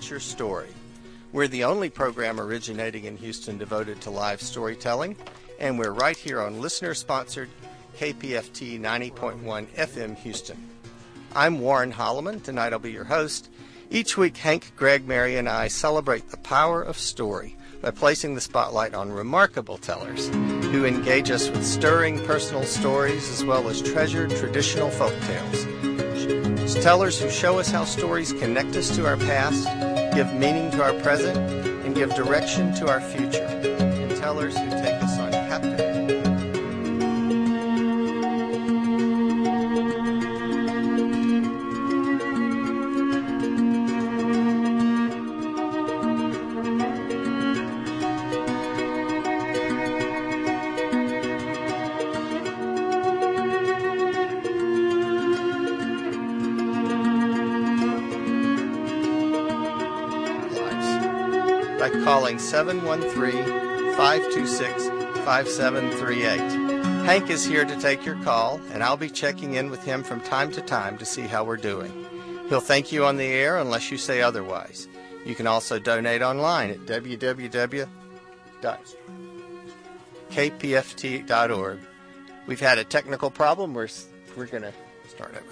What's Your Story? We're the only program originating in Houston devoted to live storytelling, and we're right here on listener-sponsored KPFT 90.1 FM Houston. I'm Warren Holloman. Tonight I'll be your host. Each week, Hank, Greg, Mary, and I celebrate the power of story by placing the spotlight on remarkable tellers who engage us with stirring personal stories as well as treasured traditional folk tales. Tellers who show us how stories connect us to our past, give meaning to our present, and give direction to our future. And tellers who take us on captivating. By calling 713-526-5738. Hank is here to take your call, and I'll be checking in with him from time to time to see how we're doing. He'll thank you on the air unless you say otherwise. You can also donate online at www.kpft.org. We've had a technical problem. We're going to start over.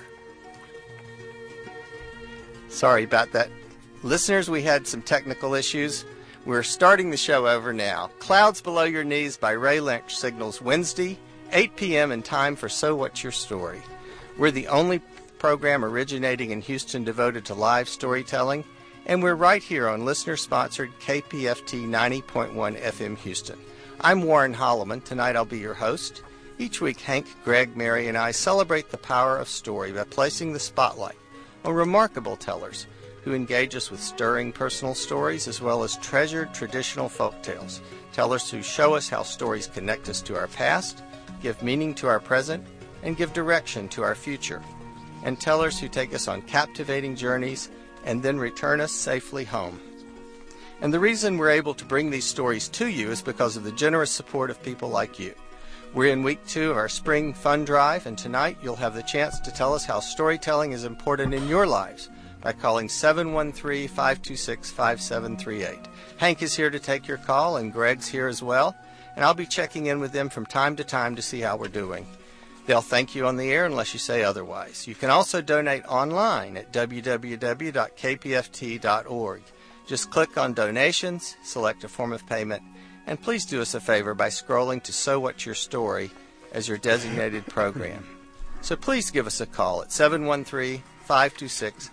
Sorry about that. Listeners, we had some technical issues. We're starting the show over now. Clouds Below Your Knees by Ray Lynch signals Wednesday, 8 p.m. in time for So What's Your Story? We're the only program originating in Houston devoted to live storytelling, and we're right here on listener-sponsored KPFT 90.1 FM Houston. I'm Warren Holloman. Tonight I'll be your host. Each week, Hank, Greg, Mary, and I celebrate the power of story by placing the spotlight on remarkable tellers who engage us with stirring personal stories as well as treasured traditional folk tales. Tellers who show us how stories connect us to our past, give meaning to our present, and give direction to our future. And tellers who take us on captivating journeys and then return us safely home. And the reason we're able to bring these stories to you is because of the generous support of people like you. We're in week 2 of our spring fun drive, and tonight you'll have the chance to tell us how storytelling is important in your lives by calling 713-526-5738. Hank is here to take your call, and Greg's here as well, and I'll be checking in with them from time to time to see how we're doing. They'll thank you on the air unless you say otherwise. You can also donate online at www.kpft.org. Just click on Donations, select a form of payment, and please do us a favor by scrolling to So What's Your Story as your designated program. So please give us a call at 713-526-5738.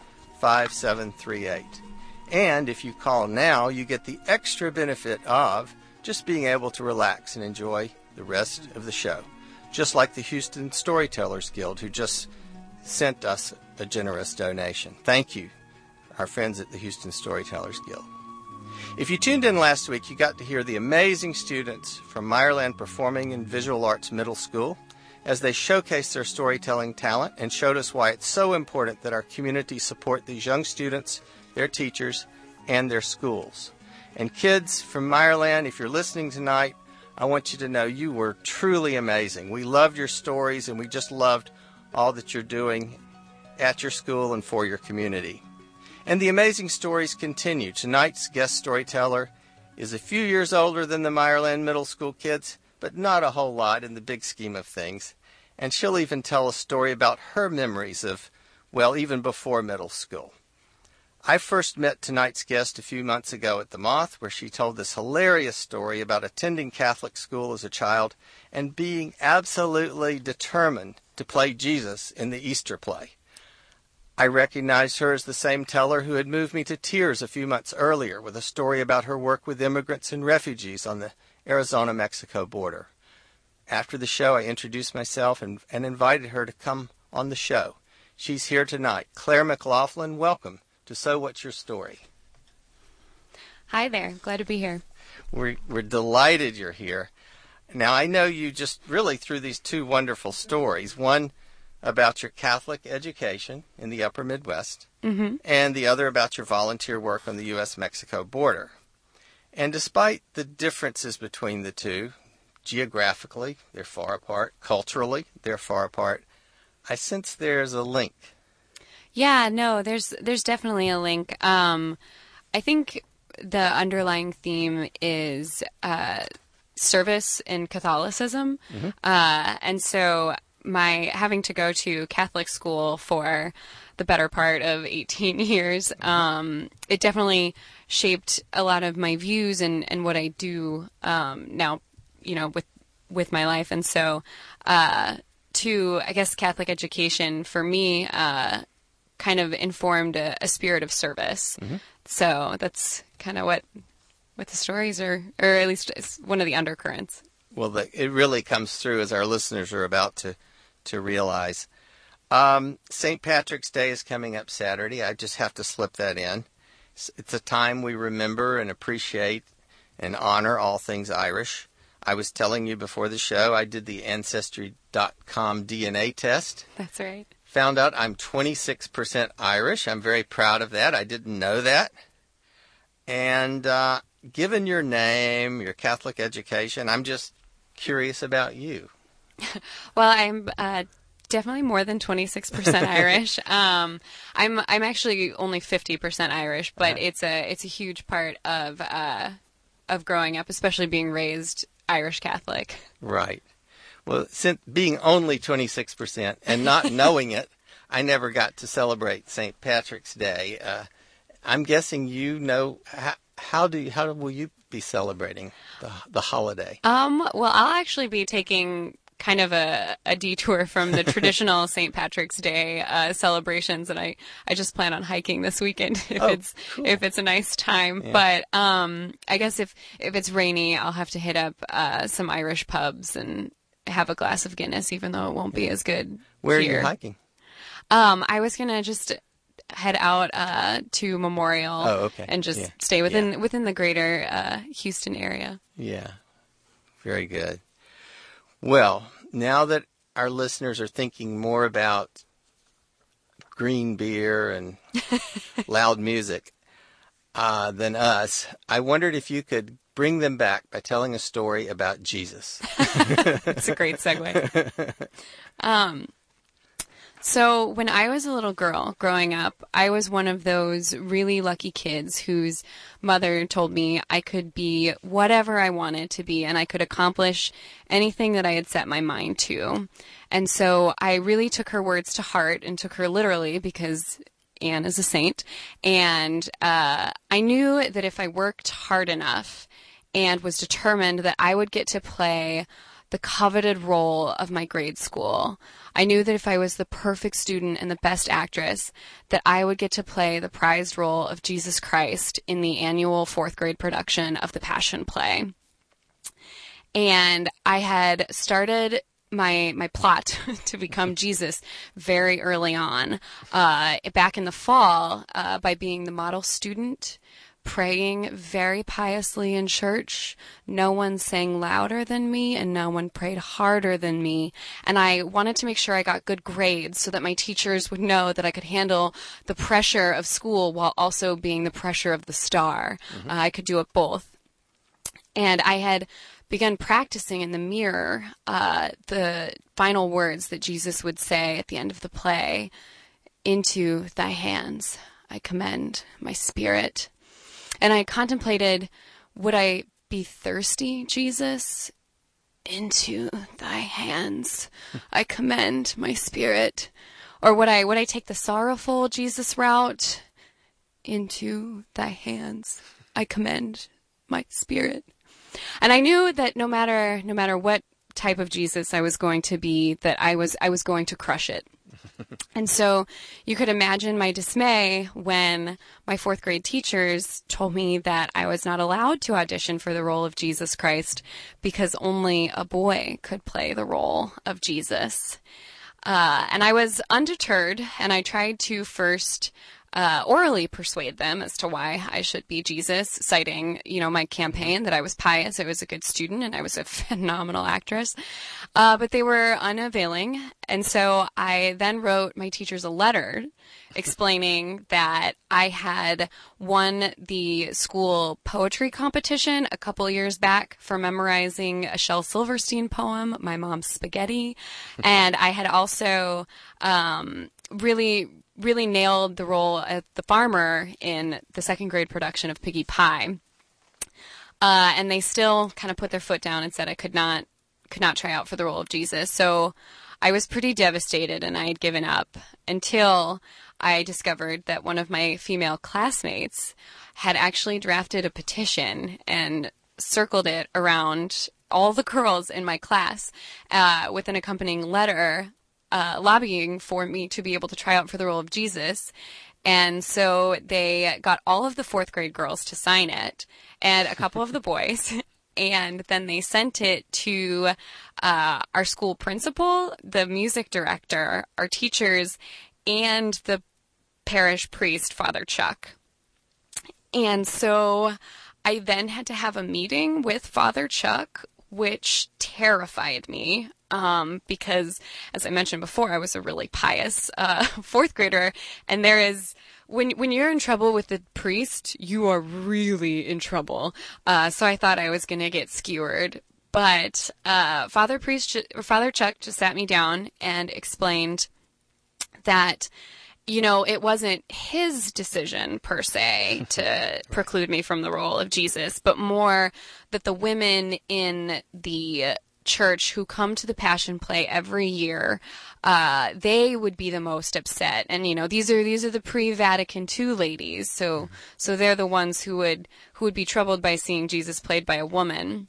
And if you call now, you get the extra benefit of just being able to relax and enjoy the rest of the show. Just like the Houston Storytellers Guild, who just sent us a generous donation. Thank you, our friends at the Houston Storytellers Guild. If you tuned in last week, you got to hear the amazing students from Meyerland Performing and Visual Arts Middle School as they showcased their storytelling talent and showed us why it's so important that our community support these young students, their teachers, and their schools. And kids from Meyerland, if you're listening tonight, I want you to know you were truly amazing. We loved your stories, and we just loved all that you're doing at your school and for your community. And the amazing stories continue. Tonight's guest storyteller is a few years older than the Meyerland Middle School kids, but not a whole lot in the big scheme of things. And she'll even tell a story about her memories of, well, even before middle school. I first met tonight's guest a few months ago at the Moth, where she told this hilarious story about attending Catholic school as a child and being absolutely determined to play Jesus in the Easter play. I recognized her as the same teller who had moved me to tears a few months earlier with a story about her work with immigrants and refugees on the Arizona-Mexico border. After the show, I introduced myself and invited her to come on the show. She's here tonight. Claire McLaughlin, welcome to So What's Your Story? Hi there. Glad to be here. We're delighted you're here. Now, I know you just really through these two wonderful stories. One about your Catholic education in the upper Midwest, and the other about your volunteer work on the U.S.-Mexico border. And despite the differences between the two, geographically, they're far apart. Culturally, they're far apart. I sense there's a link. Yeah, no, there's definitely a link. I think the underlying theme is service in Catholicism. And so my having to go to Catholic school for the better part of 18 years, it definitely shaped a lot of my views and what I do now, with my life. And so I guess Catholic education for me kind of informed a spirit of service. So that's kind of what the stories are, or at least it's one of the undercurrents. Well, it really comes through, as our listeners are about to realize. St. Patrick's Day is coming up Saturday. I just have to slip that in. It's a time we remember and appreciate and honor all things Irish. I was telling you before the show, I did the Ancestry.com DNA test. That's right. Found out I'm 26% Irish. I'm very proud of that. I didn't know that. And given your name, your Catholic education, I'm just curious about you. Well, I'm definitely more than 26% Irish. I'm actually only 50% Irish, but it's a huge part of growing up, especially being raised Irish Catholic. Right. Well, since being only 26% and not knowing it, I never got to celebrate St. Patrick's Day. I'm guessing you know how will you be celebrating the holiday? Well, I'll actually be taking kind of a detour from the traditional St. Patrick's Day celebrations, and I just plan on hiking this weekend if it's a nice time. Yeah. But I guess if it's rainy, I'll have to hit up some Irish pubs and have a glass of Guinness, even though it won't be as good. Where here. Are you hiking? I was gonna just head out to Memorial and just stay within the greater Houston area. Yeah, very good. Well, now that our listeners are thinking more about green beer and loud music than us, I wondered if you could bring them back by telling a story about Jesus. That's a great segue. So when I was a little girl growing up, I was one of those really lucky kids whose mother told me I could be whatever I wanted to be and I could accomplish anything that I had set my mind to. And so I really took her words to heart and took her literally because Anne is a saint. And I knew that if I worked hard enough and was determined that I would get to play the coveted role of my grade school. I knew that if I was the perfect student and the best actress, that I would get to play the prized role of Jesus Christ in the annual 4th grade production of the Passion Play. And I had started my plot to become Jesus very early on, back in the fall, by being the model student, praying very piously in church. No one sang louder than me and no one prayed harder than me. And I wanted to make sure I got good grades so that my teachers would know that I could handle the pressure of school while also being the pressure of the star. I could do it both. And I had begun practicing in the mirror the final words that Jesus would say at the end of the play. Into thy hands I commend my spirit. And I contemplated, would I be thirsty, Jesus? Into thy hands I commend my spirit. Or would I take the sorrowful Jesus route? Into thy hands I commend my spirit. And I knew that no matter what type of Jesus I was going to be, that I was going to crush it. And so you could imagine my dismay when my 4th grade teachers told me that I was not allowed to audition for the role of Jesus Christ because only a boy could play the role of Jesus. And I was undeterred, and I tried to first orally persuade them as to why I should be Jesus, citing, my campaign that I was pious, I was a good student, and I was a phenomenal actress. But they were unavailing. And so I then wrote my teachers a letter explaining that I had won the school poetry competition a couple years back for memorizing a Shel Silverstein poem, My Mom's Spaghetti. And I had also really really nailed the role of the farmer in the second grade production of Piggy Pie. And they still kind of put their foot down and said I could not try out for the role of Jesus. So I was pretty devastated, and I had given up until I discovered that one of my female classmates had actually drafted a petition and circled it around all the girls in my class with an accompanying letter lobbying for me to be able to try out for the role of Jesus. And so they got all of the fourth grade girls to sign it and a couple of the boys. And then they sent it to our school principal, the music director, our teachers, and the parish priest, Father Chuck. And so I then had to have a meeting with Father Chuck, which terrified me because, as I mentioned before, I was a really pious fourth grader. And there is, when you're in trouble with the priest, you are really in trouble. So I thought I was going to get skewered. But Father Chuck just sat me down and explained that, you know, it wasn't his decision per se to preclude me from the role of Jesus, but more that the women in the church who come to the Passion Play every year, they would be the most upset. And, you know, these are the pre-Vatican II ladies. So they're the ones who would be troubled by seeing Jesus played by a woman.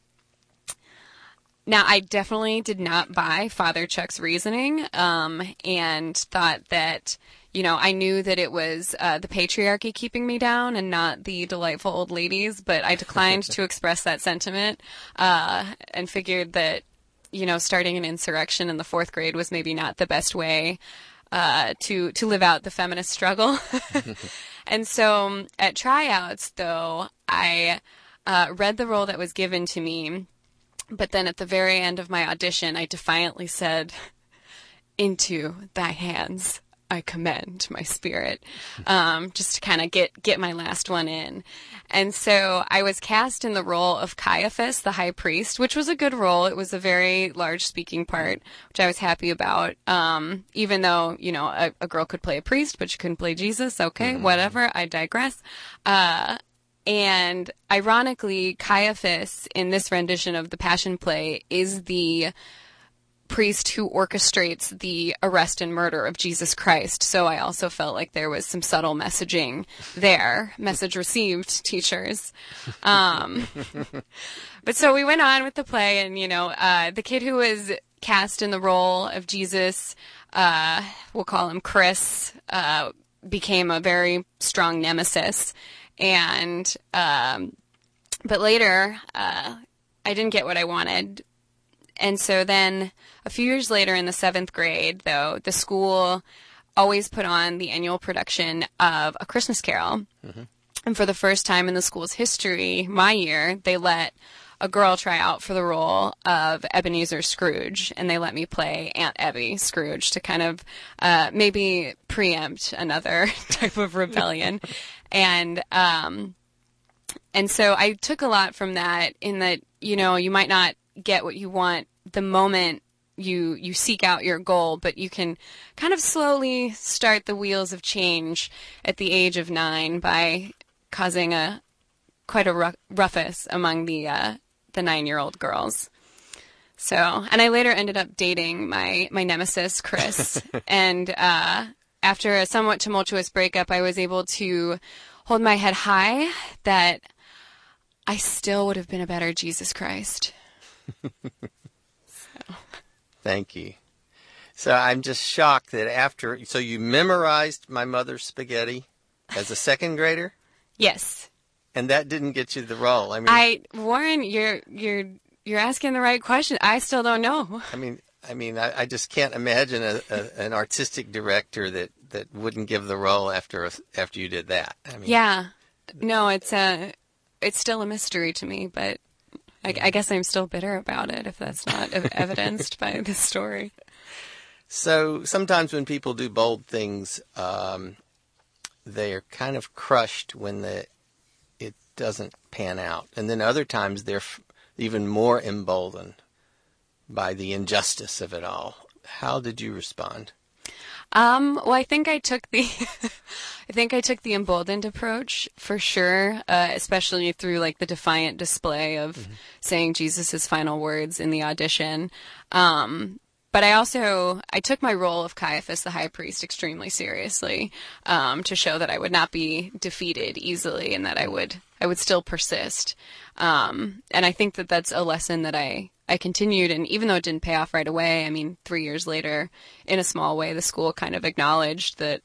Now, I definitely did not buy Father Chuck's reasoning, and thought that, you know, I knew that it was the patriarchy keeping me down and not the delightful old ladies, but I declined to express that sentiment, and figured that, you know, starting an insurrection in the fourth grade was maybe not the best way to live out the feminist struggle. And so at tryouts, though, I read the role that was given to me. But then at the very end of my audition, I defiantly said, "Into thy hands I commend my spirit," just to kind of get my last one in. And so I was cast in the role of Caiaphas, the high priest, which was a good role. It was a very large speaking part, which I was happy about. Even though, you know, a girl could play a priest, but she couldn't play Jesus. Okay, whatever. I digress. And ironically, Caiaphas in this rendition of the Passion Play is the priest who orchestrates the arrest and murder of Jesus Christ. So I also felt like there was some subtle messaging there. Message received, teachers. But so we went on with the play, and, you know, the kid who was cast in the role of Jesus, we'll call him Chris, became a very strong nemesis. And, but later, I didn't get what I wanted. And so then a few years later in the 7th grade, though, the school always put on the annual production of A Christmas Carol. Mm-hmm. And for the first time in the school's history, my year, they let a girl try out for the role of Ebenezer Scrooge, and they let me play Aunt Ebby Scrooge to kind of maybe preempt another type of rebellion. And so I took a lot from that, in that, you know, you might not get what you want the moment you seek out your goal, but you can kind of slowly start the wheels of change at the age of 9 by causing quite a ruckus among the 9-year-old girls. So, and I later ended up dating my nemesis, Chris, and after a somewhat tumultuous breakup, I was able to hold my head high that I still would have been a better Jesus Christ. Thank you. So I'm just shocked that so you memorized My Mother's Spaghetti as a 2nd grader? Yes. And that didn't get you the role. I mean, Warren, you're asking the right question. I still don't know. I just can't imagine an artistic director that wouldn't give the role after you did that. Yeah. No, it's still a mystery to me, but I guess I'm still bitter about it if that's not evidenced by this story. So sometimes when people do bold things, they're kind of crushed when it doesn't pan out. And then other times they're even more emboldened by the injustice of it all. How did you respond? Well, I think I took the, I think I took the emboldened approach for sure, especially through like the defiant display of saying Jesus' final words in the audition. But I took my role of Caiaphas the high priest extremely seriously, to show that I would not be defeated easily and that I would still persist. And I think that that's a lesson that I continued, and even though it didn't pay off right away, I mean, 3 years later, in a small way, the school kind of acknowledged that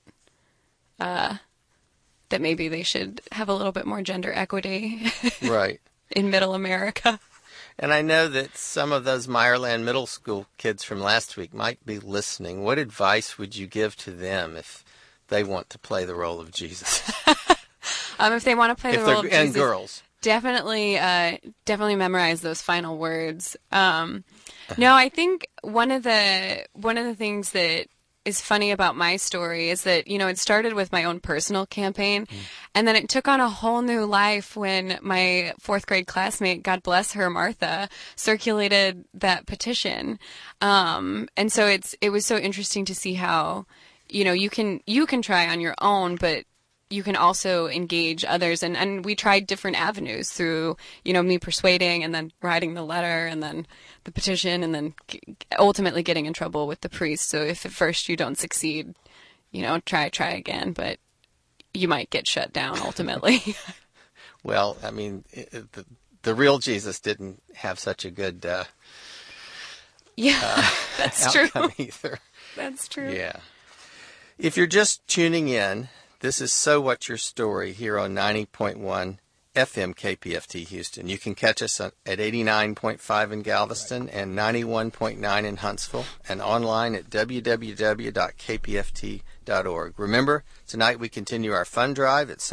that maybe they should have a little bit more gender equity Right. in Middle America. And I know that some of those Meyerland Middle School kids from last week might be listening. What advice would you give to them if they want to play the role of Jesus? If they want to play the role of Jesus. And girls. Definitely memorize those final words. No, I think one of the things that is funny about my story is that, it started with my own personal campaign, and then it took on a whole new life when my 4th grade classmate, God bless her, Martha, circulated that petition. And so it was so interesting to see how, you can try on your own, but you can also engage others. And we tried different avenues through, me persuading and then writing the letter and then the petition and then ultimately getting in trouble with the priest. So if at first you don't succeed, try again, but you might get shut down ultimately. Well, I mean, the real Jesus didn't have such a good that's outcome true. either. That's true. Yeah. If you're just tuning in, this is So What's Your Story here on 90.1 FM KPFT Houston. You can catch us at 89.5 in Galveston and 91.9 in Huntsville and online at www.kpft.org. Remember, tonight we continue our fund drive at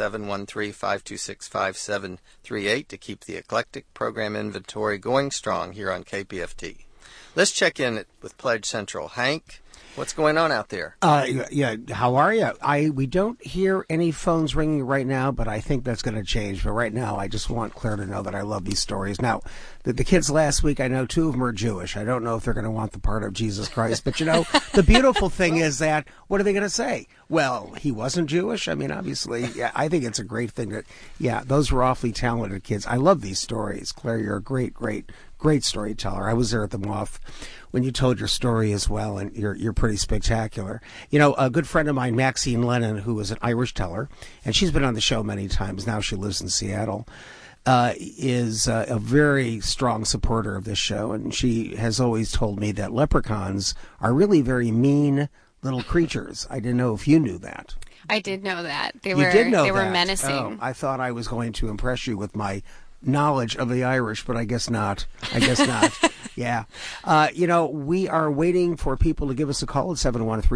713-526-5738 to keep the eclectic program inventory going strong here on KPFT. Let's check in with Pledge Central. Hank, what's going on out there? Yeah, how are you? We don't hear any phones ringing right now, but I think that's going to change. But right now, I just want Claire to know that I love these stories. Now, the kids last week, I know 2 of them are Jewish. I don't know if they're going to want the part of Jesus Christ. But, the beautiful thing is that, what are they going to say? Well, he wasn't Jewish? I mean, obviously, yeah, I think it's a great thing that, yeah, those were awfully talented kids. I love these stories. Claire, you're a great storyteller. I was there at the Moth when you told your story as well, and you're pretty spectacular. A good friend of mine, Maxine Lennon, who is an Irish teller, and she's been on the show many times. Now she lives in Seattle, is a very strong supporter of this show, and she has always told me that leprechauns are really very mean little creatures. I didn't know if you knew that. I did know that. They were menacing. Oh, I thought I was going to impress you with my knowledge of the Irish, but I guess not. Yeah. We are waiting for people to give us a call at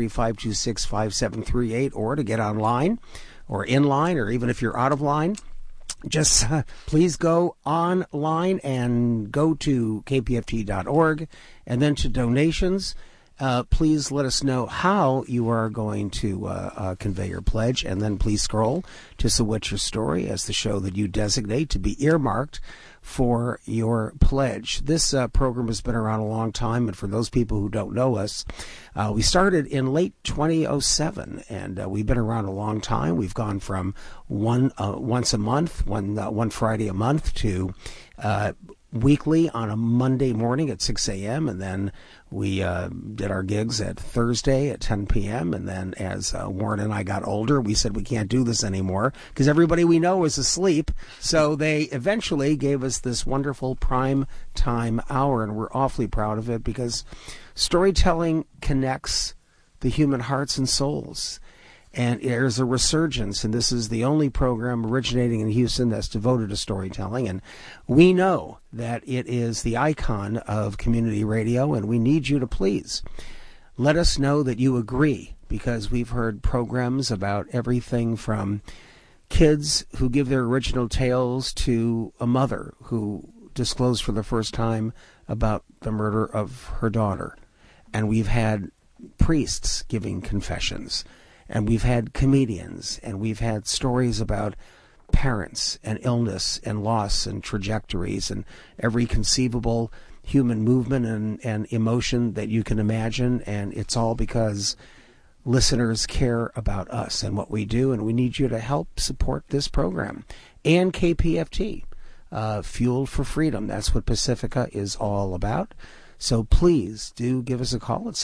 713-526-5738 or to get online or in line, or even if you're out of line, just please go online and go to kpft.org and then to donations. Please let us know how you are going to convey your pledge, and then please scroll to So What's Your Story as the show that you designate to be earmarked for your pledge. This program has been around a long time, and for those people who don't know us, we started in late 2007, and we've been around a long time. We've gone from once a month, one Friday a month, to weekly on a Monday morning at 6 a.m., and then we did our gigs at Thursday at 10 p.m., and then as Warren and I got older, we said we can't do this anymore because everybody we know is asleep, so they eventually gave us this wonderful prime time hour, and we're awfully proud of it because storytelling connects the human hearts and souls. And there's a resurgence, and this is the only program originating in Houston that's devoted to storytelling. And we know that it is the icon of community radio, and we need you to please let us know that you agree, because we've heard programs about everything from kids who give their original tales to a mother who disclosed for the first time about the murder of her daughter. And we've had priests giving confessions. And we've had comedians, and we've had stories about parents and illness and loss and trajectories and every conceivable human movement and emotion that you can imagine. And it's all because listeners care about us and what we do, and we need you to help support this program and KPFT, Fueled for Freedom. That's what Pacifica is all about. So please do give us a call at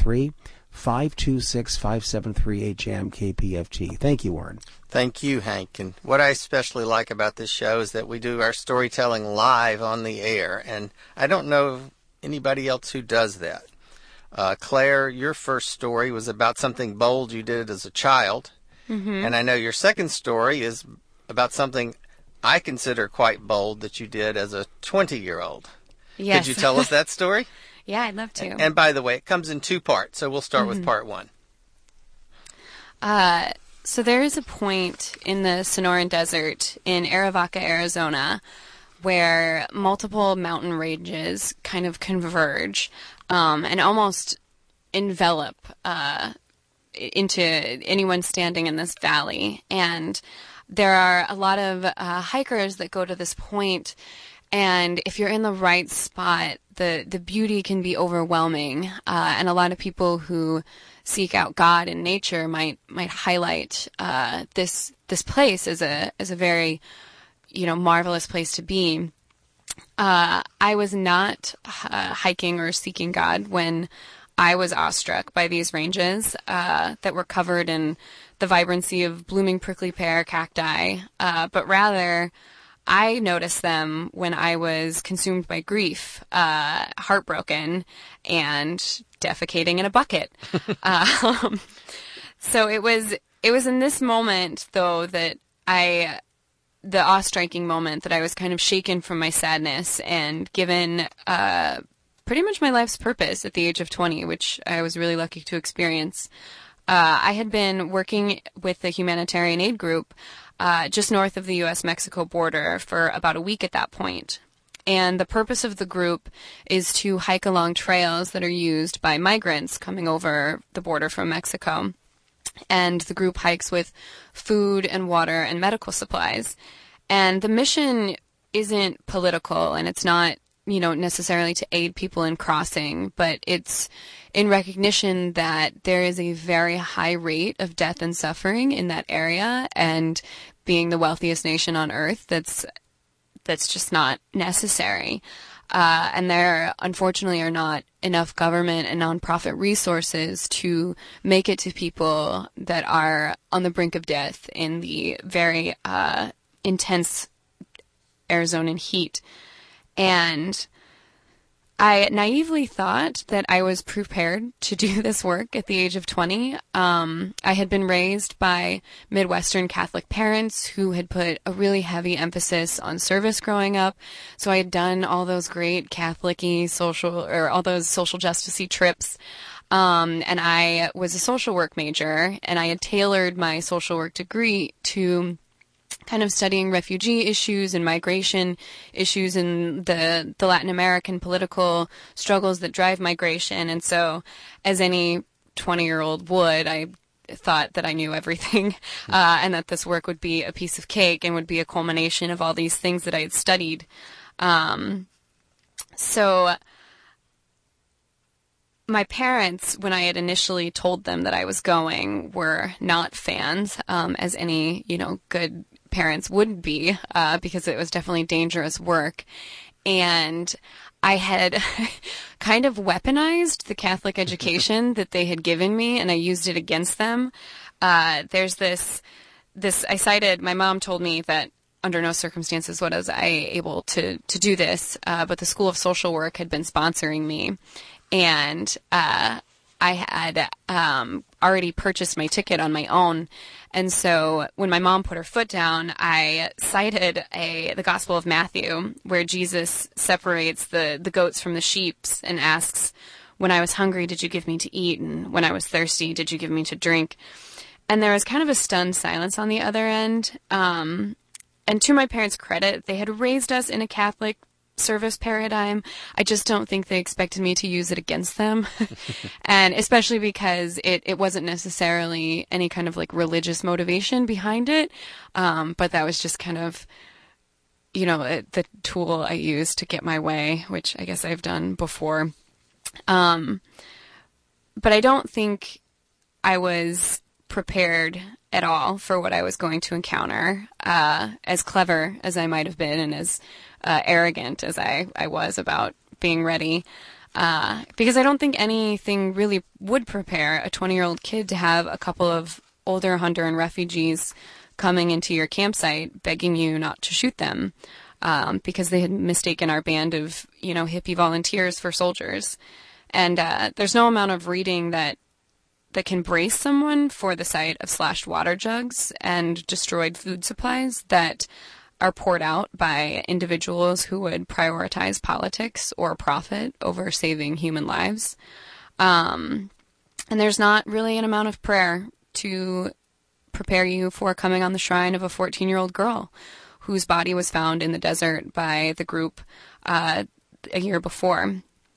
713-526-5738 JAM KPFT. Thank you, Warren. Thank you, Hank. And what I especially like about this show is that we do our storytelling live on the air, and I don't know of anybody else who does that. Claire, your first story was about something bold you did as a child, and I know your second story is about something I consider quite bold that you did as a 20-year-old. Yes. Could you tell us that story? Yeah, I'd love to. And by the way, it comes in 2 parts, so we'll start with part 1. So there is a point in the Sonoran Desert in Arivaca, Arizona, where multiple mountain ranges kind of converge and almost envelop into anyone standing in this valley. And there are a lot of hikers that go to this point, and if you're in the right spot, the beauty can be overwhelming. And a lot of people who seek out God in nature might highlight this place as a very marvelous place to be. I was not hiking or seeking God when I was awestruck by these ranges that were covered in the vibrancy of blooming prickly pear cacti, but rather I noticed them when I was consumed by grief, heartbroken, and defecating in a bucket. So it was in this moment, though, that the awe-striking moment that I was kind of shaken from my sadness and given pretty much my life's purpose at the age of 20, which I was really lucky to experience. I had been working with the humanitarian aid group just north of the U.S.-Mexico border for about a week at that point. And the purpose of the group is to hike along trails that are used by migrants coming over the border from Mexico. And the group hikes with food and water and medical supplies. And the mission isn't political, and it's not, necessarily to aid people in crossing, but it's in recognition that there is a very high rate of death and suffering in that area, and being the wealthiest nation on earth, that's just not necessary. And there, unfortunately, are not enough government and nonprofit resources to make it to people that are on the brink of death in the very intense Arizonan heat. And I naively thought that I was prepared to do this work at the age of 20. I had been raised by Midwestern Catholic parents who had put a really heavy emphasis on service growing up. So I had done all those great Catholic-y all those social justice-y trips. And I was a social work major, and I had tailored my social work degree to kind of studying refugee issues and migration issues and the Latin American political struggles that drive migration. And so, as any 20-year-old would, I thought that I knew everything, and that this work would be a piece of cake and would be a culmination of all these things that I had studied. So my parents, when I had initially told them that I was going, were not fans, as any, good parents would be, because it was definitely dangerous work. And I had kind of weaponized the Catholic education that they had given me, and I used it against them. There's this, I cited, my mom told me that under no circumstances was I able to do this, but the School of Social Work had been sponsoring me. And I had already purchased my ticket on my own. And so when my mom put her foot down, I cited the Gospel of Matthew, where Jesus separates the goats from the sheep and asks, "When I was hungry, did you give me to eat? And when I was thirsty, did you give me to drink?" And there was kind of a stunned silence on the other end. And to my parents' credit, they had raised us in a Catholic service paradigm. I just don't think they expected me to use it against them. And especially because it wasn't necessarily any kind of like religious motivation behind it. But that was just kind of, the tool I used to get my way, which I guess I've done before. But I don't think I was prepared at all for what I was going to encounter, as clever as I might have been and as arrogant as I was about being ready. Because I don't think anything really would prepare a 20-year-old kid to have a couple of older Honduran refugees coming into your campsite begging you not to shoot them, because they had mistaken our band of, hippie volunteers for soldiers. And there's no amount of reading that can brace someone for the sight of slashed water jugs and destroyed food supplies that are poured out by individuals who would prioritize politics or profit over saving human lives. And there's not really an amount of prayer to prepare you for coming on the shrine of a 14-year-old girl whose body was found in the desert by the group a year before.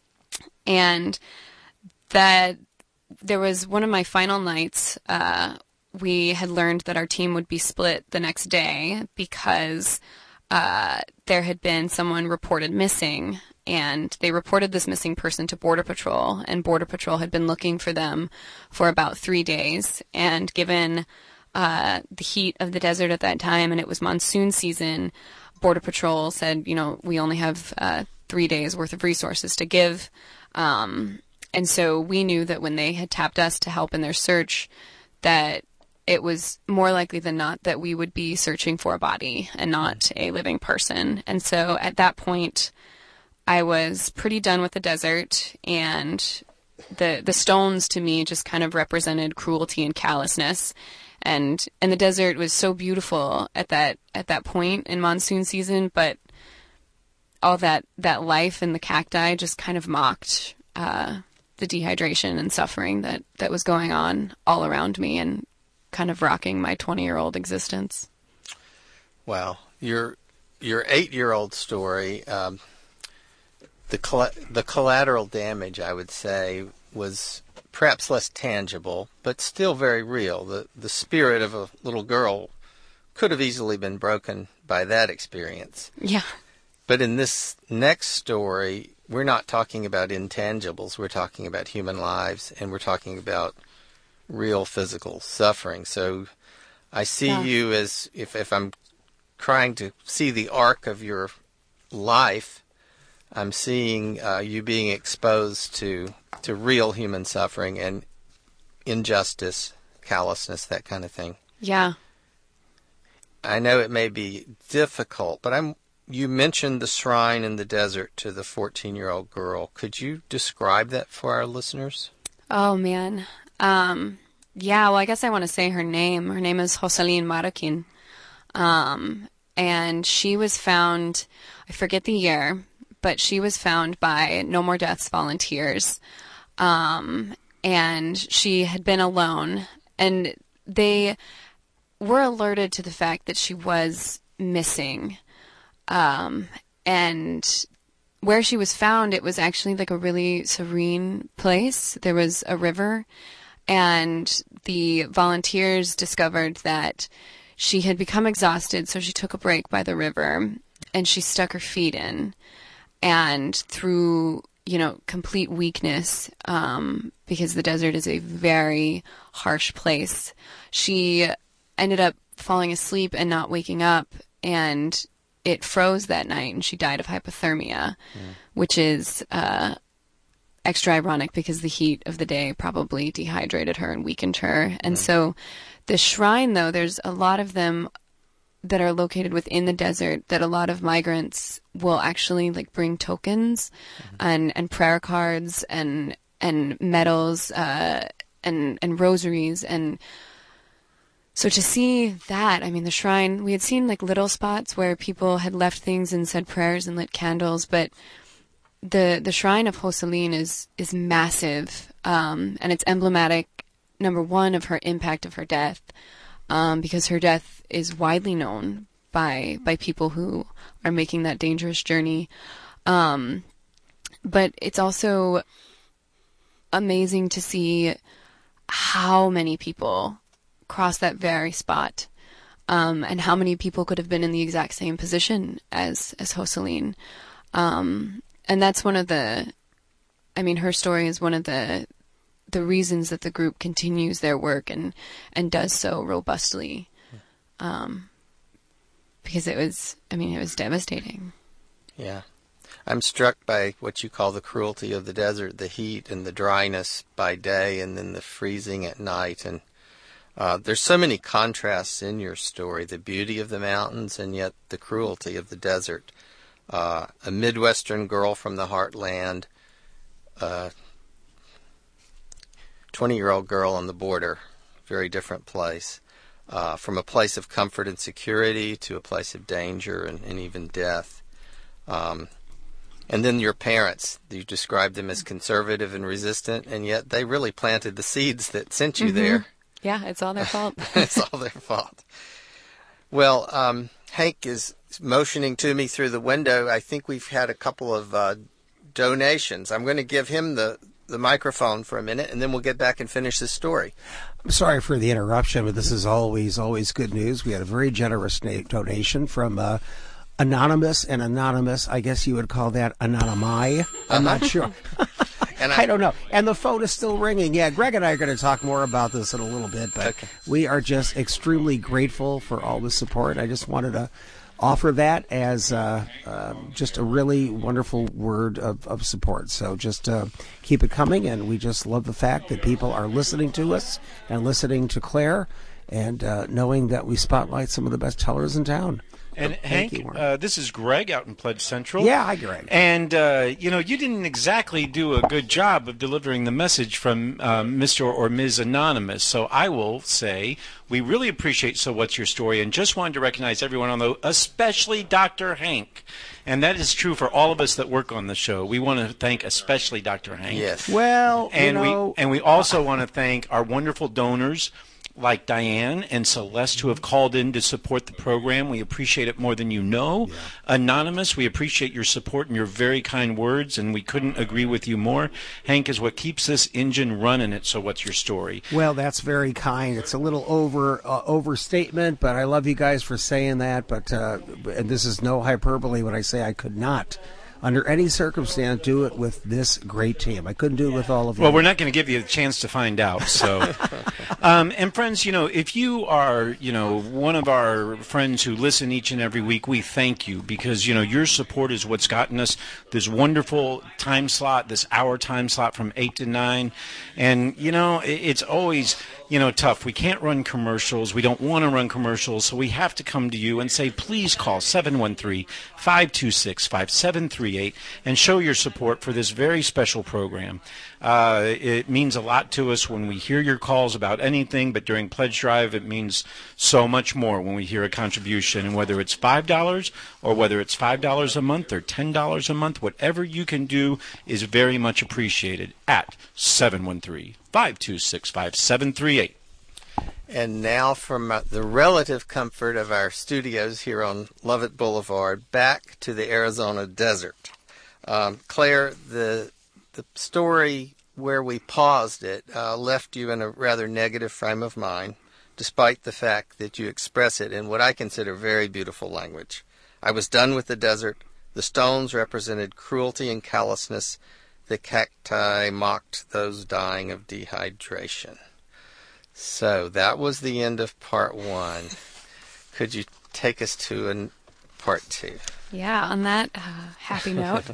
And that there was one of my final nights, we had learned that our team would be split the next day because there had been someone reported missing, and they reported this missing person to Border Patrol, and Border Patrol had been looking for them for about 3 days. And given the heat of the desert at that time, and it was monsoon season, Border Patrol said, we only have 3 days worth of resources to give. And so we knew that when they had tapped us to help in their search, that it was more likely than not that we would be searching for a body and not a living person. And so at that point, I was pretty done with the desert, and the stones to me just kind of represented cruelty and callousness. And the desert was so beautiful at that point in monsoon season, but all that life and the cacti just kind of mocked the dehydration and suffering that was going on all around me and kind of rocking my 20-year-old existence. Wow. Your 8-year-old story, the collateral damage, I would say, was perhaps less tangible, but still very real. The spirit of a little girl could have easily been broken by that experience. Yeah. But in this next story, we're not talking about intangibles. We're talking about human lives, and we're talking about real physical suffering. So I see you as, if I'm trying to see the arc of your life, I'm seeing you being exposed to real human suffering and injustice, callousness, that kind of thing. Yeah. I know it may be difficult, but you mentioned the shrine in the desert to the 14-year-old girl. Could you describe that for our listeners? Oh, man. Yeah, well, I guess I want to say her name. Her name is Jocelyn Marroquin. And she was found, I forget the year, but she was found by No More Deaths volunteers. And she had been alone. And they were alerted to the fact that she was missing. And where she was found, it was actually like a really serene place. There was a river, and the volunteers discovered that she had become exhausted, so she took a break by the river, and she stuck her feet in. And through, complete weakness, because the desert is a very harsh place, she ended up falling asleep and not waking up, and it froze that night, and she died of hypothermia, which is extra ironic because the heat of the day probably dehydrated her and weakened her. And so the shrine, though, there's a lot of them that are located within the desert that a lot of migrants will actually bring tokens and prayer cards and medals and rosaries. And so to see that, the shrine, we had seen little spots where people had left things and said prayers and lit candles, but the shrine of Jocelyn is massive, and it's emblematic, number one, of her impact of her death, because her death is widely known by people who are making that dangerous journey. But it's also amazing to see how many people cross that very spot, and how many people could have been in the exact same position as Jocelyn. And that's one of her story is one of the the reasons that the group continues their work and does so robustly. Because it was devastating. Yeah. I'm struck by what you call the cruelty of the desert, the heat and the dryness by day and then the freezing at night. And there's so many contrasts in your story, the beauty of the mountains and yet the cruelty of the desert. A Midwestern girl from the heartland, a 20-year-old girl on the border, very different place. From a place of comfort and security to a place of danger and even death. And then your parents, you described them as conservative and resistant, and yet they really planted the seeds that sent you there. Yeah, it's all their fault. It's all their fault. Well, Hank is motioning to me through the window. I think we've had a couple of donations. I'm going to give him the microphone for a minute, and then we'll get back and finish this story. I'm sorry for the interruption, but this is always good news. We had a very generous donation from Anonymous, and Anonymous, I guess you would call that anonymi. I'm not sure. And I don't know. And the phone is still ringing. Yeah, Greg and I are going to talk more about this in a little bit, but we are just extremely grateful for all the support. I just wanted to offer that as just a really wonderful word of support. So just keep it coming, and we just love the fact that people are listening to us and listening to Claire and knowing that we spotlight some of the best tellers in town. And Hank, this is Greg out in Pledge Central. Yeah, hi, Greg. And, you didn't exactly do a good job of delivering the message from Mr. or Ms. Anonymous. So I will say we really appreciate so much your story and just wanted to recognize everyone on the, especially Dr. Hank. And that is true for all of us that work on the show. We want to thank especially Dr. Hank. Yes. Well, we also want to thank our wonderful donors like Diane and Celeste who have called in to support the program. We appreciate it more than you know. Yeah. Anonymous, we appreciate your support and your very kind words, and we couldn't agree with you more. Hank is what keeps this engine running. So what's your story? Well, that's very kind. It's a little overstatement, but I love you guys for saying that. But and this is no hyperbole when I say I could not, under any circumstance, do it with this great team. I couldn't do it with all of you. Well, we're not going to give you a chance to find out. So, and friends, if you are, one of our friends who listen each and every week, we thank you because, your support is what's gotten us this wonderful time slot, this hour time slot from 8 to 9. And, it's always, tough. We can't run commercials. We don't want to run commercials. So we have to come to you and say, please call 713-526-5738 and show your support for this very special program. It means a lot to us when we hear your calls about anything, but during Pledge Drive it means so much more when we hear a contribution. And whether it's $5 or whether it's $5 a month or $10 a month, whatever you can do is very much appreciated at 713-526-5738. And now from the relative comfort of our studios here on Lovett Boulevard, back to the Arizona desert. Claire, the story where we paused it left you in a rather negative frame of mind, despite the fact that you express it in what I consider very beautiful language. I was done with the desert. The stones represented cruelty and callousness. The cacti mocked those dying of dehydration. So that was the end of part 1. Could you take us to part 2? Yeah, on that happy note,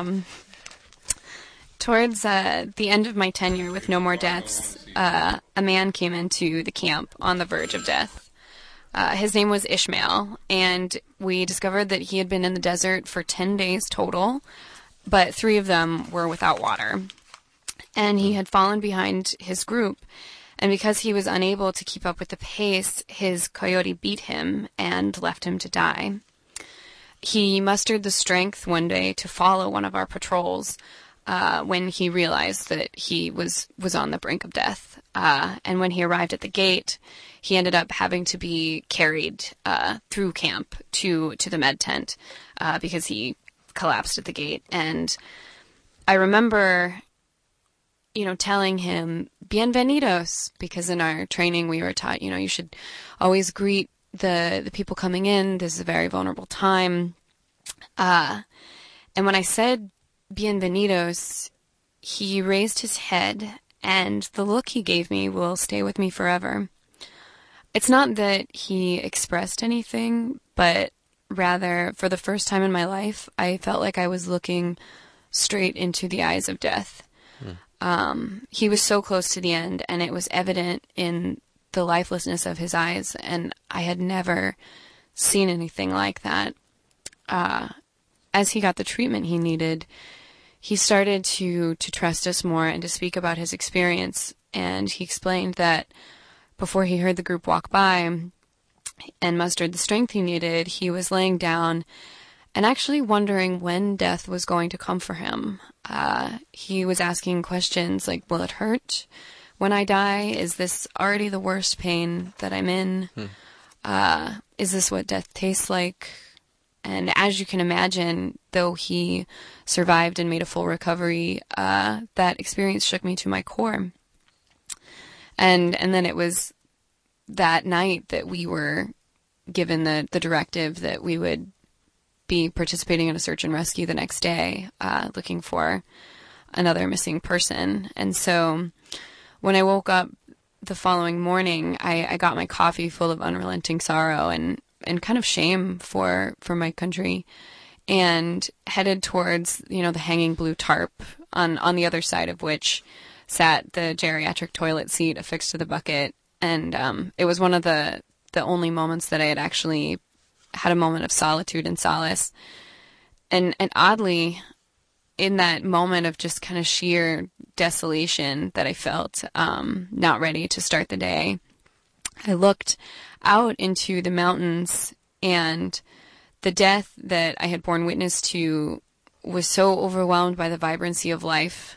towards the end of my tenure with No More Deaths, a man came into the camp on the verge of death. His name was Ishmael, and we discovered that he had been in the desert for 10 days total, but 3 of them were without water. And he had fallen behind his group. And because he was unable to keep up with the pace, his coyote beat him and left him to die. He mustered the strength one day to follow one of our patrols when he realized that he was on the brink of death. And when he arrived at the gate, he ended up having to be carried through camp to the med tent because he collapsed at the gate. And I remember telling him, bienvenidos, because in our training we were taught, you should always greet the people coming in. This is a very vulnerable time. And when I said bienvenidos, he raised his head and the look he gave me will stay with me forever. It's not that he expressed anything, but rather, for the first time in my life, I felt like I was looking straight into the eyes of death. He was so close to the end, and it was evident in the lifelessness of his eyes, and I had never seen anything like that. As he got the treatment he needed, he started to trust us more and to speak about his experience, and he explained that before he heard the group walk by and mustered the strength he needed, he was laying down and actually wondering when death was going to come for him. He was asking questions like, will it hurt when I die? Is this already the worst pain that I'm in? Is this what death tastes like? And as you can imagine, though he survived and made a full recovery, that experience shook me to my core. And then it was that night that we were given the directive that we would be participating in a search and rescue the next day, looking for another missing person. And so when I woke up the following morning, I got my coffee full of unrelenting sorrow and kind of shame for my country, and headed towards, the hanging blue tarp on the other side of which sat the geriatric toilet seat affixed to the bucket. And it was one of the only moments that I had actually had a moment of solitude and solace. And oddly, in that moment of just kind of sheer desolation that I felt, not ready to start the day, I looked out into the mountains, and the death that I had borne witness to was so overwhelmed by the vibrancy of life,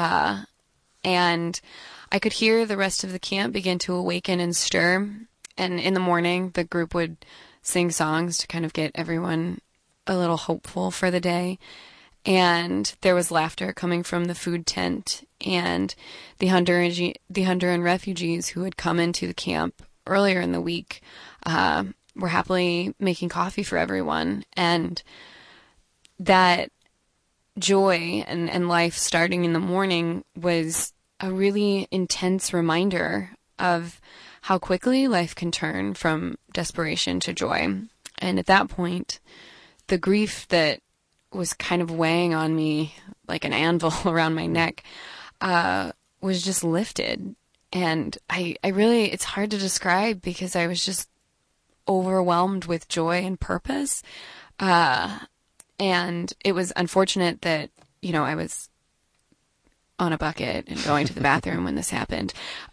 and I could hear the rest of the camp begin to awaken and stir. And in the morning, the group would sing songs to kind of get everyone a little hopeful for the day. And there was laughter coming from the food tent, and the Honduran refugees who had come into the camp earlier in the week were happily making coffee for everyone. And that joy and life starting in the morning was a really intense reminder of how quickly life can turn from desperation to joy. And at that point, the grief that was kind of weighing on me like an anvil around my neck was just lifted. And I really, it's hard to describe because I was just overwhelmed with joy and purpose. And it was unfortunate that, I was on a bucket and going to the bathroom when this happened.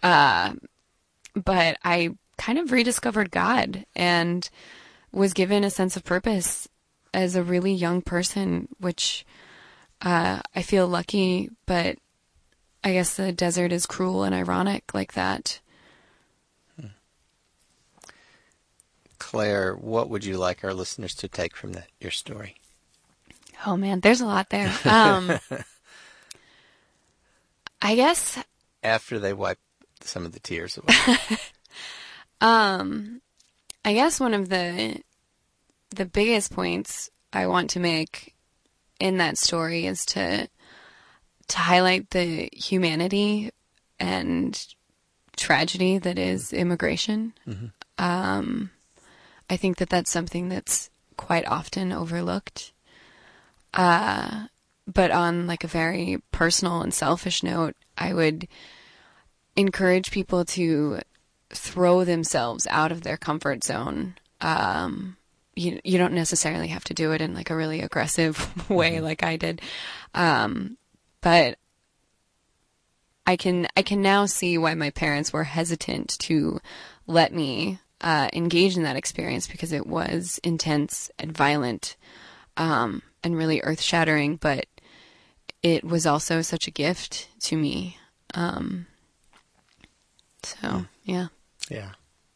But I kind of rediscovered God and was given a sense of purpose as a really young person, which I feel lucky, but I guess the desert is cruel and ironic like that. Claire, what would you like our listeners to take from your story? Oh man, there's a lot there. I guess after they wipe some of the tears away. I guess one of the biggest points I want to make in that story is to highlight the humanity and tragedy that is immigration. Mm-hmm. I think that that's something that's quite often overlooked. But on like a very personal and selfish note, I would encourage people to throw themselves out of their comfort zone. You don't necessarily have to do it in like a really aggressive way like I did. But I can now see why my parents were hesitant to let me engage in that experience, because it was intense and violent, and really earth-shattering, but it was also such a gift to me. Yeah. Yeah.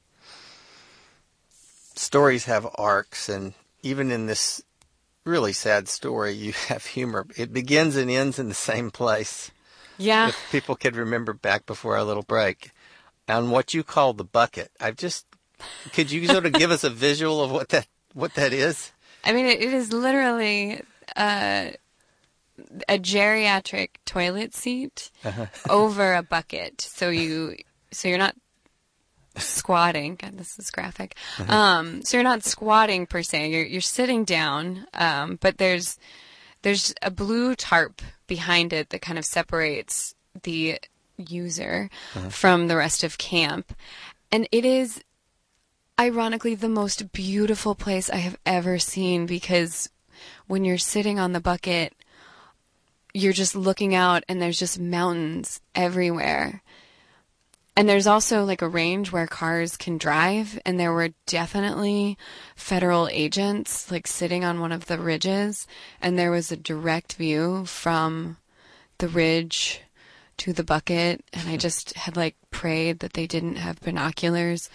Stories have arcs, and even in this really sad story, you have humor. It begins and ends in the same place. Yeah. If people could remember back before our little break, on what you call the bucket. Could you sort of give us a visual of what that is? I mean, it is literally a geriatric toilet seat over a bucket. So you're not squatting. God, this is graphic. So you're not squatting per se. You're sitting down, but there's a blue tarp behind it that kind of separates the user from the rest of camp. And it is ironically the most beautiful place I have ever seen, because when you're sitting on the bucket, you're just looking out and there's just mountains everywhere. And there's also like a range where cars can drive, and there were definitely federal agents like sitting on one of the ridges, and there was a direct view from the ridge to the bucket, and I just had like prayed that they didn't have binoculars.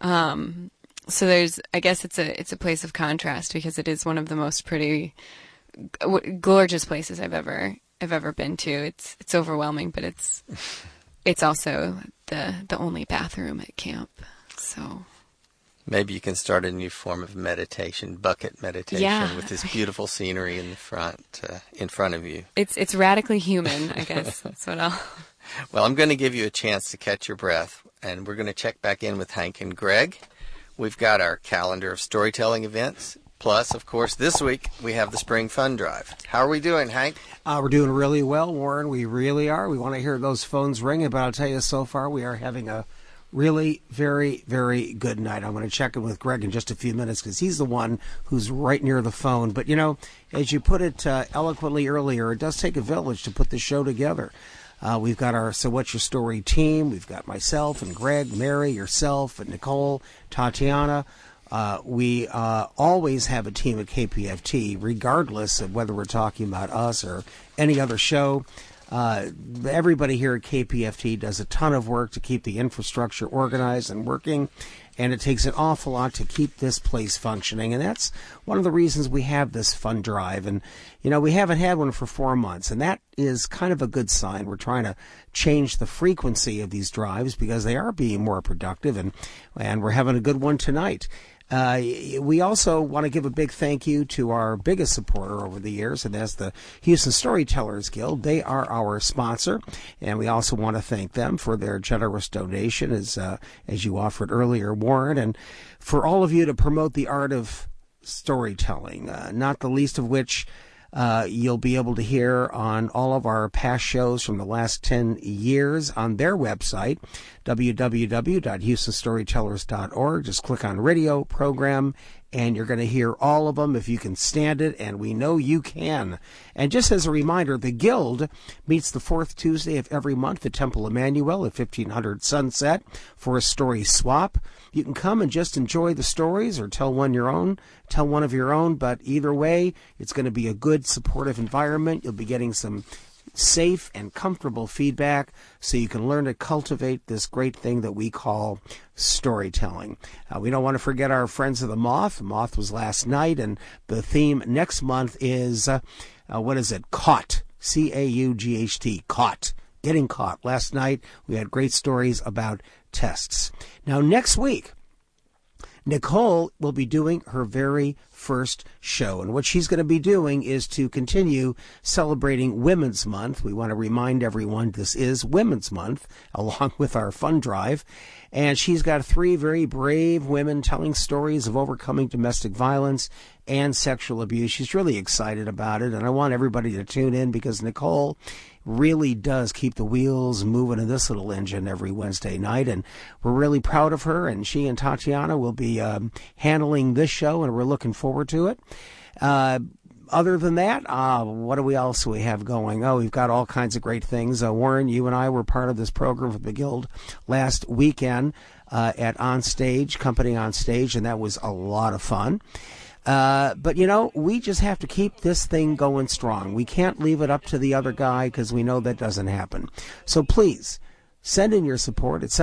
So I guess it's a place of contrast, because it is one of the most pretty, gorgeous places I've ever been to. It's overwhelming, but it's also the only bathroom at camp. So maybe you can start a new form of meditation, bucket meditation, with this beautiful scenery in front of you. It's radically human, I guess. That's what I'll. Well, I'm going to give you a chance to catch your breath, and we're going to check back in with Hank and Greg. We've got our calendar of storytelling events. Plus, of course, this week we have the Spring Fun Drive. How are we doing, Hank? We're doing really well, Warren. We really are. We want to hear those phones ringing, but I'll tell you, so far we are having a really very, very good night. I'm going to check in with Greg in just a few minutes, because he's the one who's right near the phone. But, you know, as you put it eloquently earlier, it does take a village to put the show together. We've got our So What's Your Story team. We've got myself and Greg, Mary, yourself, and Nicole, Tatiana. We always have a team at KPFT, regardless of whether we're talking about us or any other show. Everybody here at KPFT does a ton of work to keep the infrastructure organized and working, and it takes an awful lot to keep this place functioning, and that's one of the reasons we have this fun drive. And, you know, we haven't had one for 4 months, and that is kind of a good sign. We're trying to change the frequency of these drives because they are being more productive, and we're having a good one tonight. We also want to give a big thank you to our biggest supporter over the years, and that's the Houston Storytellers Guild. They are our sponsor, and we also want to thank them for their generous donation, as you offered earlier, Warren, and for all of you to promote the art of storytelling, not the least of which you'll be able to hear on all of our past shows from the last 10 years on their website, www.houstonstorytellers.org. Just click on radio program, and you're going to hear all of them if you can stand it, and we know you can. And just as a reminder, the Guild meets the fourth Tuesday of every month at Temple Emmanuel at 1500 Sunset for a story swap. You can come and just enjoy the stories, or tell one of your own, but either way, it's going to be a good, supportive environment. You'll be getting some safe and comfortable feedback so you can learn to cultivate this great thing that we call storytelling. We don't want to forget our friends of the Moth. The Moth was last night, and the theme next month is, Caught. C-A-U-G-H-T. Caught. Getting caught. Last night we had great stories about tests. Now next week, Nicole will be doing her very first show, and what she's going to be doing is to continue celebrating Women's Month. We want to remind everyone this is Women's Month, along with our fun drive, and she's got 3 very brave women telling stories of overcoming domestic violence and sexual abuse. She's really excited about it, and I want everybody to tune in, because Nicole really does keep the wheels moving in this little engine every Wednesday night, and we're really proud of her, and she and Tatiana will be handling this show, and we're looking forward to it. Other than that, what else do we have going? We've got all kinds of great things. Warren, you and I were part of this program with the Guild last weekend at Company On Stage, and that was a lot of fun. But, you know, we just have to keep this thing going strong. We can't leave it up to the other guy, because we know that doesn't happen. So please, send in your support at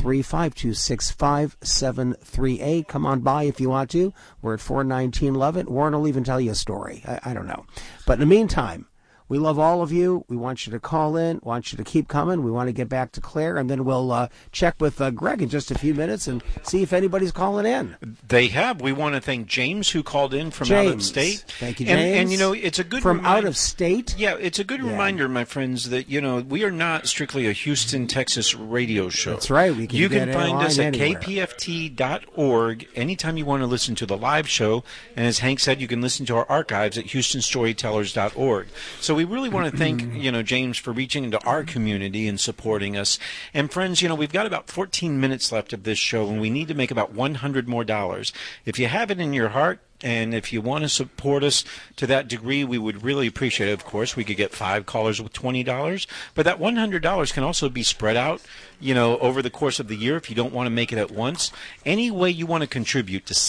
713-526-5738. Come on by if you want to. We're at 419 Lovett. Warren will even tell you a story. I don't know. But in the meantime, we love all of you. We want you to call in, want you to keep coming. We want to get back to Claire, and then we'll check with Greg in just a few minutes and see if anybody's calling in. They have. We want to thank James, who called in from out of state. Thank you, James. And you know, it's a good from out of state. Yeah, it's a good reminder, my friends, that you know we are not strictly a Houston, Texas radio show. That's right. You can find us at anywhere. kpft.org anytime you want to listen to the live show. And as Hank said, you can listen to our archives at houstonstorytellers.org. So we really want to thank, you know, James for reaching into our community and supporting us. And friends, you know, we've got about 14 minutes left of this show, and we need to make about $100 more. If you have it in your heart, and if you want to support us to that degree, we would really appreciate it. Of course, we could get 5 callers with $20, but that $100 can also be spread out, you know, over the course of the year if you don't want to make it at once. Any way you want to contribute to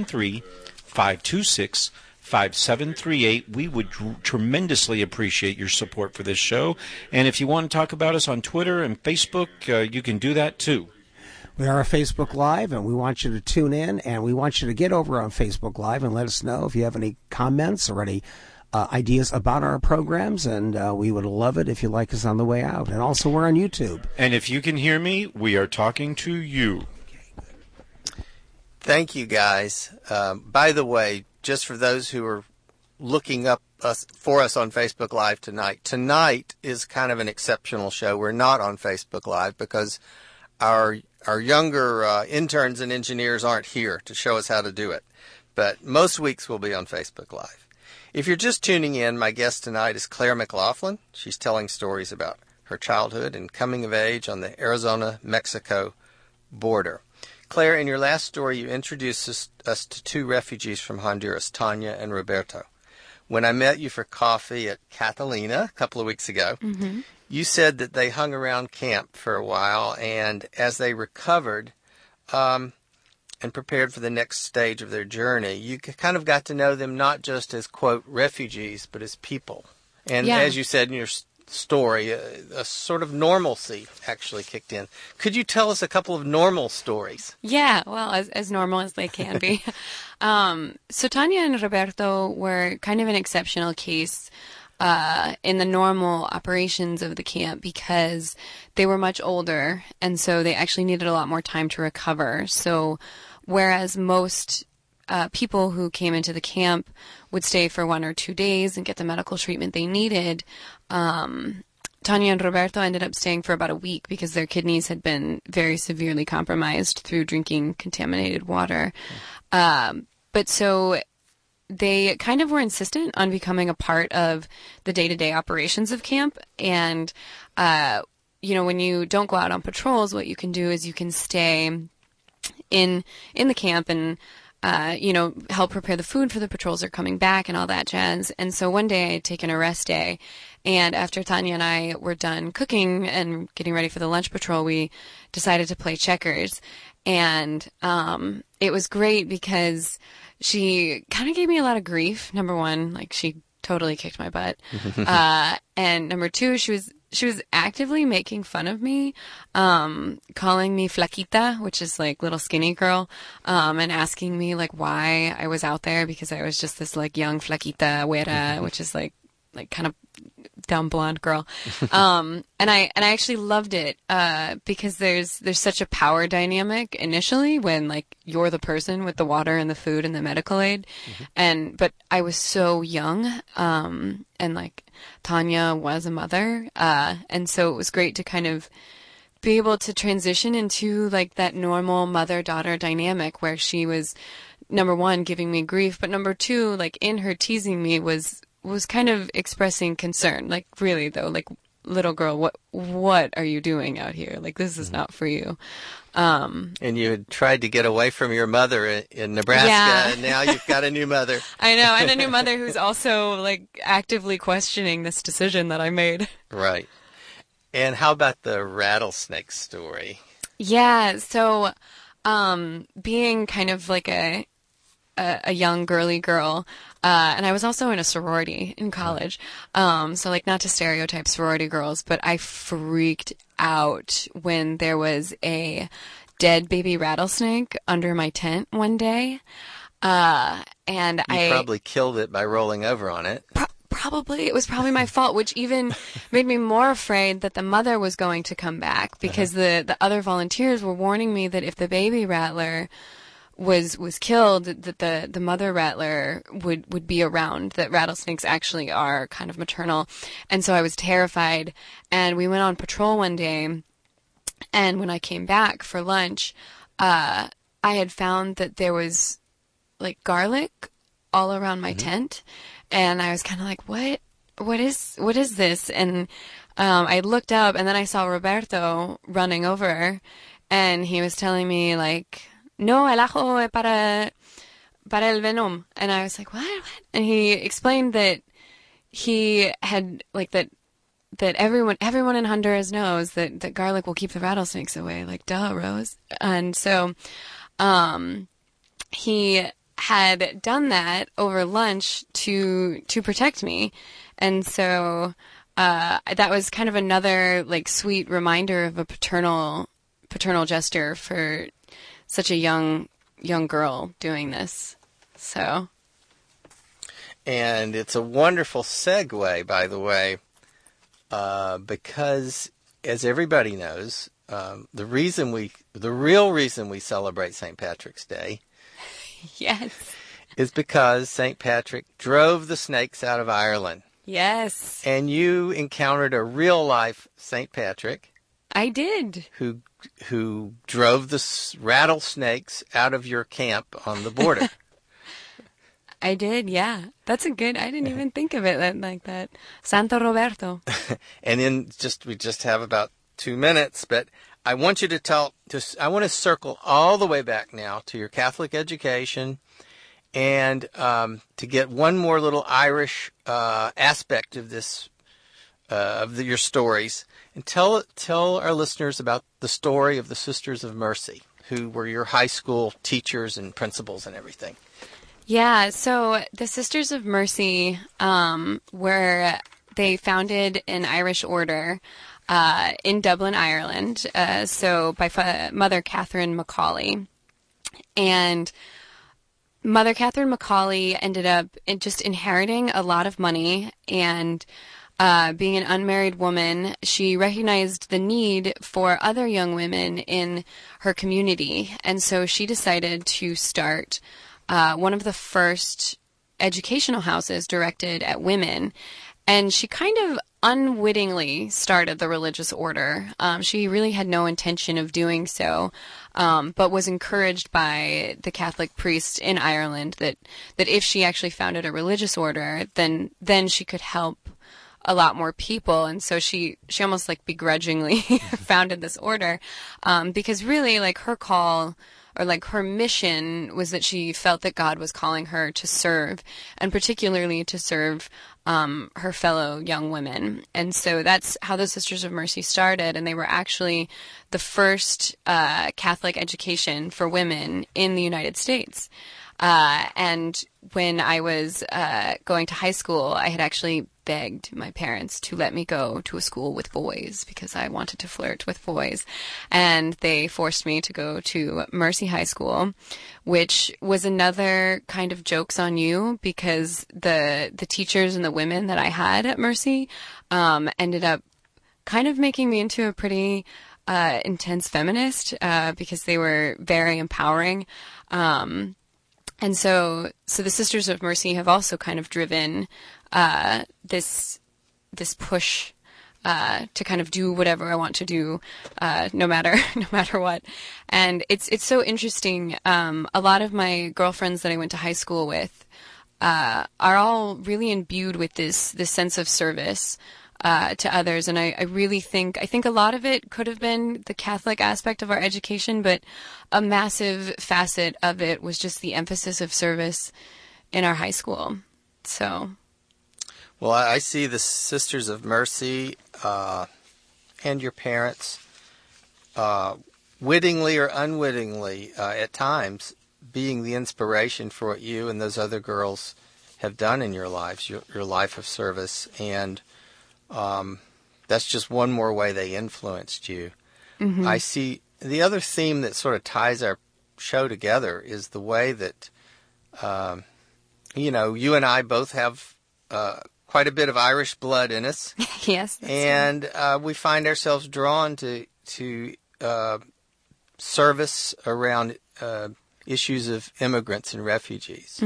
713-526-5738. We would tremendously appreciate your support for this show. And if you want to talk about us on Twitter and Facebook, you can do that too. We are a Facebook Live, and we want you to tune in, and we want you to get over on Facebook Live and let us know if you have any comments or any ideas about our programs, and we would love it if you like us on the way out. And also, we're on YouTube. And if you can hear me, we are talking to you. Thank you, guys. By the way, just for those who are looking up for us on Facebook Live tonight is kind of an exceptional show. We're not on Facebook Live because our younger interns and engineers aren't here to show us how to do it. But most weeks we'll be on Facebook Live. If you're just tuning in, my guest tonight is Claire McLaughlin. She's telling stories about her childhood and coming of age on the Arizona-Mexico border. Claire, in your last story, you introduced us to 2 refugees from Honduras, Tanya and Roberto. When I met you for coffee at Catalina a couple of weeks ago, you said that they hung around camp for a while, and as they recovered and prepared for the next stage of their journey, you kind of got to know them not just as, quote, refugees, but as people. And as you said in your story, a sort of normalcy actually kicked in. Could you tell us a couple of normal stories? Yeah, well, as normal as they can be. So Tanya and Roberto were kind of an exceptional case in the normal operations of the camp because they were much older, and so they actually needed a lot more time to recover. So whereas most people who came into the camp would stay for 1 or 2 days and get the medical treatment they needed, Tanya and Roberto ended up staying for about a week because their kidneys had been very severely compromised through drinking contaminated water. But so they kind of were insistent on becoming a part of the day-to-day operations of camp. And, you know, when you don't go out on patrols, what you can do is you can stay in the camp and, you know, help prepare the food for the patrols that are coming back and all that jazz. And so one day I had taken a rest day, and after Tanya and I were done cooking and getting ready for the lunch patrol, we decided to play checkers. And it was great because she kind of gave me a lot of grief. Number one, like, she totally kicked my butt. And number two, she was actively making fun of me, calling me flaquita, which is like little skinny girl, and asking me like why I was out there because I was just this like young flaquita güera, which is like kind of dumb blonde girl. And I actually loved it, because there's such a power dynamic initially when like you're the person with the water and the food and the medical aid. But I was so young, and like Tanya was a mother. And so it was great to kind of be able to transition into like that normal mother-daughter dynamic where she was, number one, giving me grief, but number two, like in her teasing me was kind of expressing concern. Like, really though, like, little girl, what are you doing out here? Like, this is not for you. And you had tried to get away from your mother in Nebraska, and now you've got a new mother. I know, and a new mother who's also like actively questioning this decision that I made. Right. And how about the rattlesnake story? Yeah, so being kind of like a young girly girl, and I was also in a sorority in college, so like not to stereotype sorority girls, but I freaked out when there was a dead baby rattlesnake under my tent one day, and I probably killed it by rolling over on it. it was probably my fault, which even made me more afraid that the mother was going to come back, because the other volunteers were warning me that if the baby rattler was killed, that the mother rattler would be around, that rattlesnakes actually are kind of maternal. And so I was terrified. And we went on patrol one day, and when I came back for lunch, I had found that there was like garlic all around my tent. And I was kind of like, what is this? And I looked up, and then I saw Roberto running over, and he was telling me like, no, el ajo es para el venom. And I was like, what? And he explained that he had like that everyone in Honduras knows that garlic will keep the rattlesnakes away. Like, duh, Rose. And so, he had done that over lunch to protect me. And so, that was kind of another like sweet reminder of a paternal gesture for such a young girl doing this. So. And it's a wonderful segue, by the way, because as everybody knows, the real reason we celebrate St. Patrick's Day, yes, is because St. Patrick drove the snakes out of Ireland. Yes. And you encountered a real life St. Patrick. I did. Who drove the rattlesnakes out of your camp on the border. I did, yeah. That's I didn't even think of it like that. Santo Roberto. And we just have about 2 minutes, but I want you to I want to circle all the way back now to your Catholic education, and to get one more little Irish aspect of this, your stories, and tell our listeners about the story of the Sisters of Mercy, who were your high school teachers and principals and everything. Yeah, so the Sisters of Mercy they founded an Irish order in Dublin, Ireland, so by Mother Catherine Macaulay. And Mother Catherine Macaulay ended up just inheriting a lot of money, and being an unmarried woman, she recognized the need for other young women in her community. And so she decided to start one of the first educational houses directed at women. And she kind of unwittingly started the religious order. She really had no intention of doing so, but was encouraged by the Catholic priest in Ireland that if she actually founded a religious order, then she could help a lot more people. And so she almost like begrudgingly founded this order, because really like her call, or like her mission, was that she felt that God was calling her to serve, and particularly to serve her fellow young women. And so that's how the Sisters of Mercy started, and they were actually the first Catholic education for women in the United States. And when I was going to high school, I had actually begged my parents to let me go to a school with boys because I wanted to flirt with boys. And they forced me to go to Mercy High School, which was another kind of joke's on you, because the teachers and the women that I had at Mercy ended up kind of making me into a pretty intense feminist, because they were very empowering. And so the Sisters of Mercy have also kind of driven this push to kind of do whatever I want to do, no matter what. And it's so interesting. A lot of my girlfriends that I went to high school with are all really imbued with this sense of service to others. And I really think a lot of it could have been the Catholic aspect of our education, but a massive facet of it was just the emphasis of service in our high school. So. Well, I see the Sisters of Mercy and your parents, wittingly or unwittingly, at times, being the inspiration for what you and those other girls have done in your lives, your life of service. And that's just one more way they influenced you. Mm-hmm. I see the other theme that sort of ties our show together is the way that, you and I both have quite a bit of Irish blood in us. Yes. And we find ourselves drawn to service around issues of immigrants and refugees.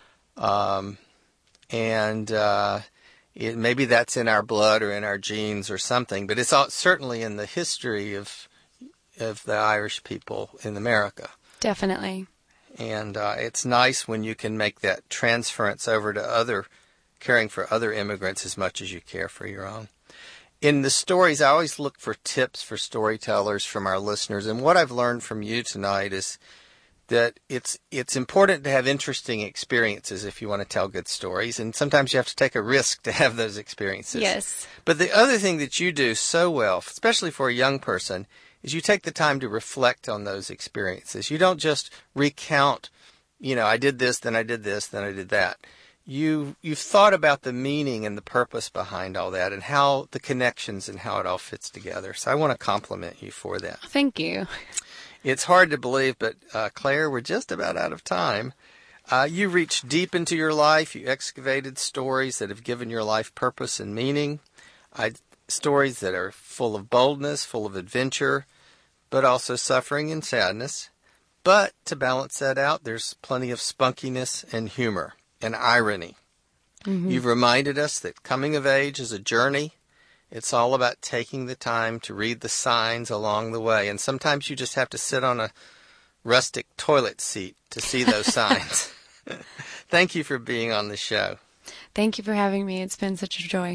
Maybe that's in our blood or in our genes or something, but it's certainly in the history of the Irish people in America. Definitely. And it's nice when you can make that transference over to caring for other immigrants as much as you care for your own. In the stories, I always look for tips for storytellers from our listeners. And what I've learned from you tonight is that it's important to have interesting experiences if you want to tell good stories. And sometimes you have to take a risk to have those experiences. Yes. But the other thing that you do so well, especially for a young person, is you take the time to reflect on those experiences. You don't just recount, I did this, then I did this, then I did that. You've thought about the meaning and the purpose behind all that and how the connections and how it all fits together. So I want to compliment you for that. Thank you. It's hard to believe, but Claire, we're just about out of time. You reached deep into your life. You excavated stories that have given your life purpose and meaning. Stories that are full of boldness, full of adventure, but also suffering and sadness. But to balance that out, there's plenty of spunkiness and humor and irony. You've reminded us that coming of age is a journey. It's all about taking the time to read the signs along the way. And sometimes you just have to sit on a rustic toilet seat to see those signs. Thank you for being on the show. Thank you for having me. It's been such a joy.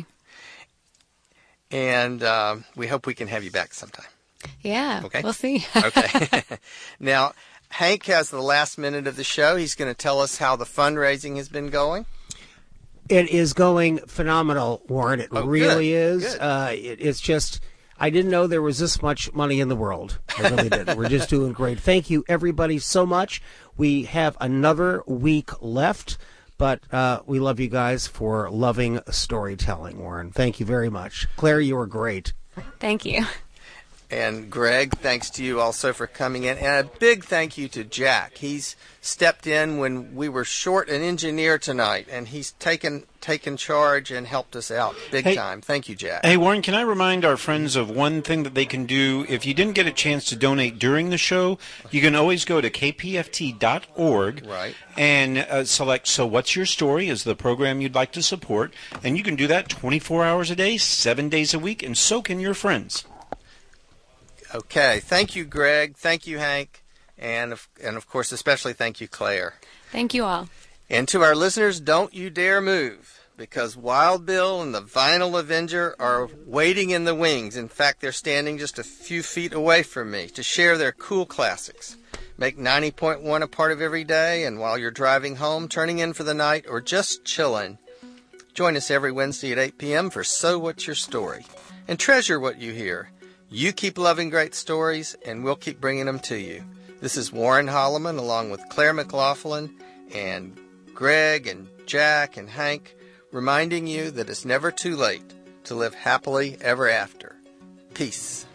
And we hope we can have you back sometime. Yeah, okay. We'll see. Okay. Now, Hank has the last minute of the show. He's going to tell us how the fundraising has been going. It is going phenomenal, Warren. It really good. is. It's just, I didn't know there was this much money in the world. I really didn't. We're just doing great. Thank you, everybody, so much. We have another week left, but we love you guys for loving storytelling, Warren. Thank you very much. Claire, you were great. Thank you. And Greg, thanks to you also for coming in. And a big thank you to Jack. He's stepped in when we were short an engineer tonight, and he's taken charge and helped us out big time. Thank you, Jack. Hey, Warren, can I remind our friends of one thing that they can do? If you didn't get a chance to donate during the show, you can always go to kpft.org and select So What's Your Story as the program you'd like to support. And you can do that 24 hours a day, 7 days a week, and so can your friends. Okay. Thank you, Greg. Thank you, Hank. And of course, especially thank you, Claire. Thank you all. And to our listeners, don't you dare move, because Wild Bill and the Vinyl Avenger are waiting in the wings. In fact, they're standing just a few feet away from me to share their cool classics. Make 90.1 a part of every day, and while you're driving home, turning in for the night, or just chilling, join us every Wednesday at 8 p.m. for So What's Your Story? And treasure what you hear. You keep loving great stories, and we'll keep bringing them to you. This is Warren Holloman, along with Claire McLaughlin and Greg and Jack and Hank, reminding you that it's never too late to live happily ever after. Peace.